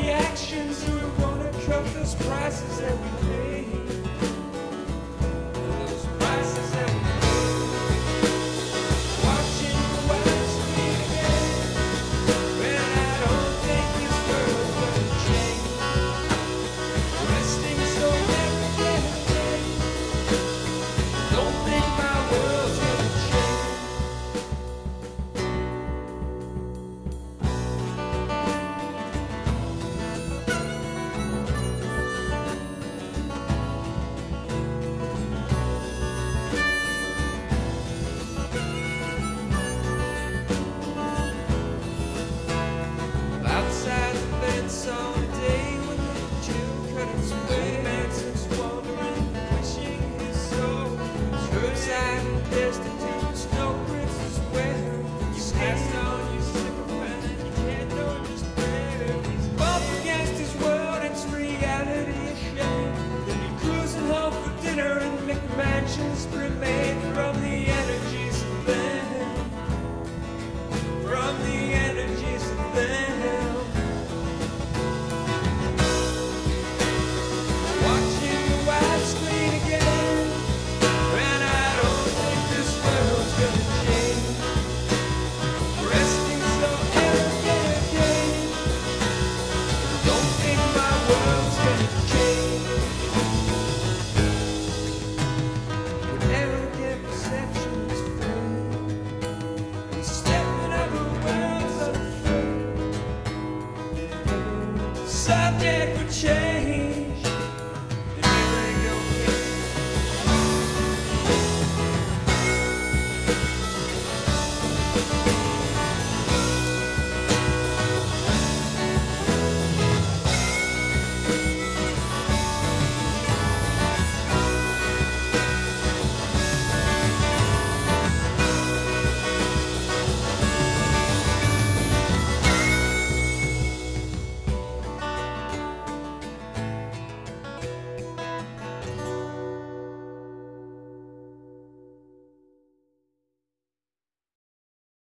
reactions, we wanna cut those prices that we pay. Those prices that we pay. Watching the world spin again, when I don't think this world's gonna change. Resting so every day, don't think my world's gonna change. Outside the fence on a day when the chill curtains away, man's wandering, wishing his soul was roadside and destitute, snow princes well. You passed on, you sycophant, and you can't know just where. He's bumped against his world, it's reality a shame. Then you're cruising home for dinner and McMansions remain from the energies of them. From the energies of them. Watching the widescreen again, and I don't think this world's gonna change. Resting so arrogant again, don't think my world's gonna change. With arrogant perceptions fade, and stepping over worlds unafraid. Subject for change.